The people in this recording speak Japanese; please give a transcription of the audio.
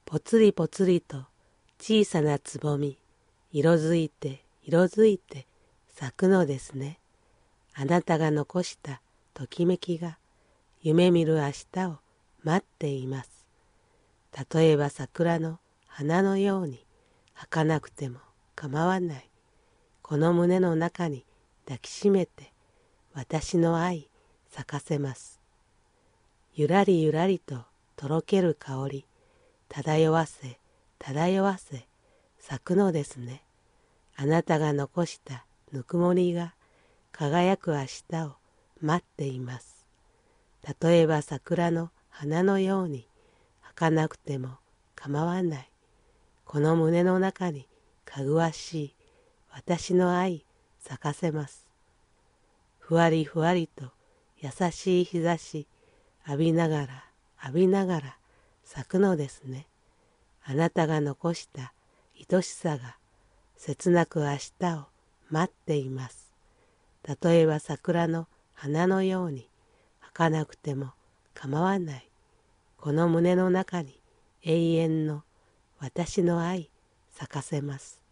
ぽつりぽつりと小さなつぼみ、色づいて色づいて咲くのですね。あなたが残したときめきが夢見る明日を待っています。例えば桜の花のように儚くても構わない。この胸の中に抱きしめて私の愛咲かせます。ゆらりゆらりととろける香り、漂わせ漂わせ咲くのですね。あなたが残したぬくもりが輝く明日を待っています。例えば桜の花のように儚くても構わない。この胸の中にかぐわしい私の愛咲かせます。ふわりふわりと優しい日差し浴びながら浴びながら咲くのですね。あなたが残した愛しさが切なく明日を待っています。例えば桜の花のように儚くても構わない。この胸の中に永遠の私の愛咲かせます。